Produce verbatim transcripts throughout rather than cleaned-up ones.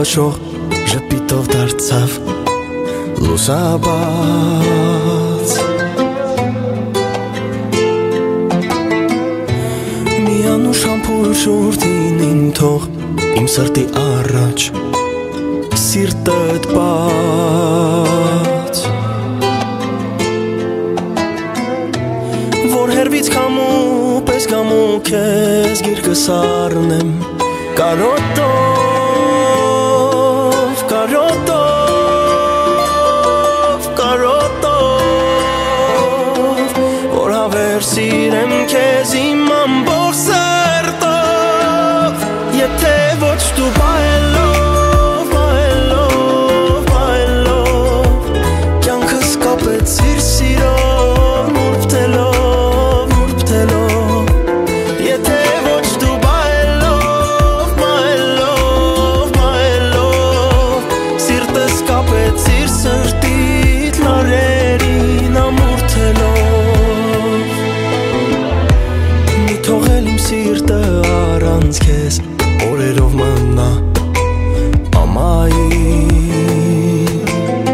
քաշող ժպիտով դարձավ լուսաբաց Միանուշ ամփոփ շուրթին թող իմ սրտի առաջ սիրտդ բաց Որ հերվից կամու պես կամու քեզ գիրկս առնեմ Կարոտով, կարոտով, կարոտով Որ հավեր սիրեմ քեզ իմ ամբողջ սրտով Եթե ոչ դու բայելով, բայելով, բայելով Կյանքս կապեցիր սիրով, նուրբթելով, նուրբթելով Եթե ոչ դու բայելով, բայելով, բայելով Սիրտս կապեցիր սրտիդ լարերին ամուրթելով Մի թողել իմ սիրտը առանց քեզ Օրերով մնա ամայի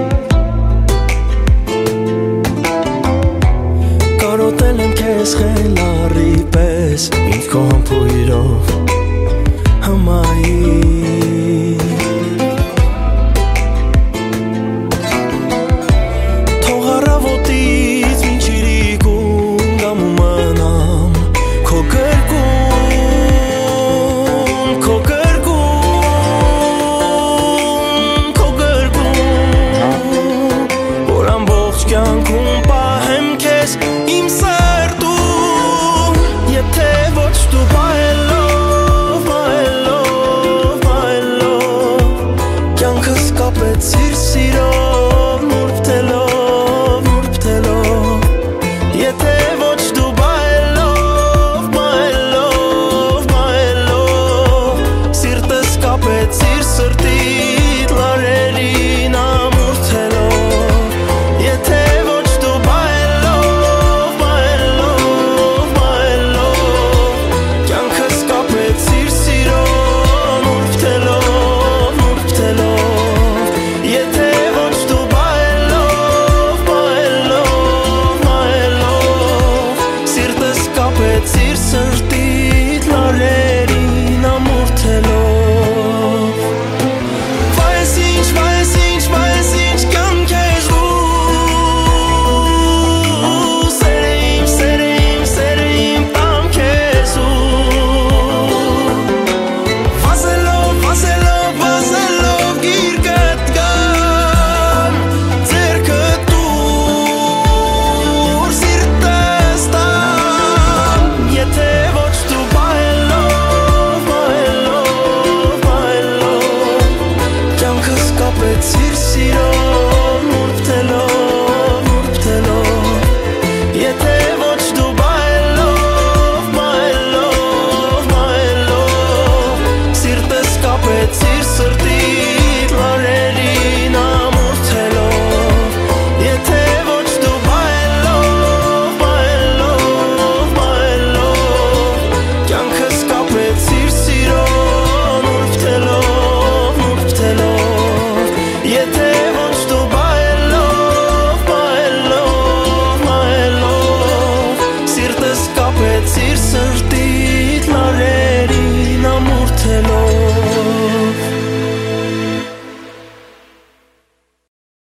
Կարոտել եմ քեզ խելարի պես Ինձ քո համբույրով հմայի Թող առավոտից մինչ իրիկուն գամու մնամ Քո գրկում Քո գրկում, քո գրկում Որ ամբողջ կյանքում պահեմ քեզ իմ սրտում Եթե ոչ դու բայելով, բայելով, բայելով Կյանքս կապեցիր սիրով, նուրբթելով, նուրբթելով Եթե ոչ դու բայելով, բայելով, բայելով Սիրտս կապեցիր սրտիդ լարերին ամուրթելով Եթե ոչ դու բայելով, բայելով, բայելով Կյանքս կապեցիր սիրով, նուրբթելով, նուրբթելով Եթե ոչ դու բայելով, բայելով, բայելով Սիրտս կապեցիր սրտիդ լարերին ամուրթելով Վայս ինչ, վայս ինչ, վայս ինչ կյանք ես դու Սերը իմ, սերը իմ, սերը իմ տամ քեզ ու Վազելով, վազելով, վազելով գիրկդ գամ Ձերքդ դուր սիրտս տամ Եթե ոչ դու բայելով, բայելով, բայելով Կյանքս կապեցիր սիրով, նուրբթելով, նուրբթելով Եթե ոչ դու բայելով, բայելով, բայելով Սիրտս կապեցիր սրտիդ լարերին ամուրթելով Եթե ոչ դու բայելով, բայելով, բայելով Կյանքս կապեցիր սիրով, նուրբթելով, նուրբթելով Եթե ոչ դու բայելով, բայելով, բայելով Սիրտս կապեցիր սրտի